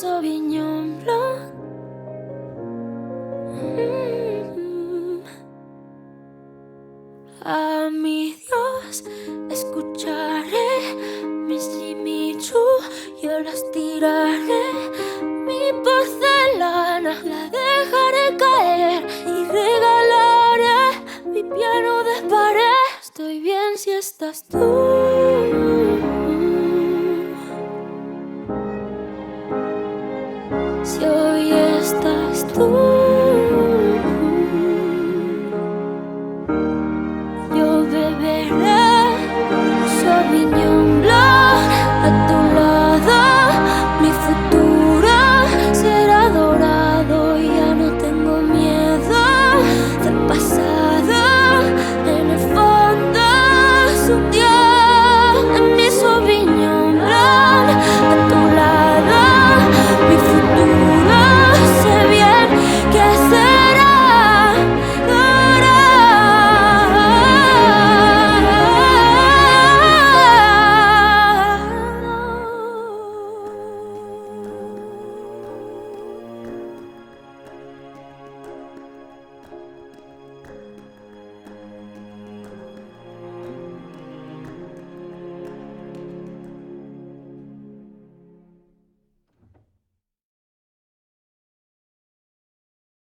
Sauvignon Blanc. A mi Dios escucharé, mis Jimmy Choo yo las tiraré. Mi porcelana la dejaré caer y regalaré mi piano de pared. Estoy bien si estás tú.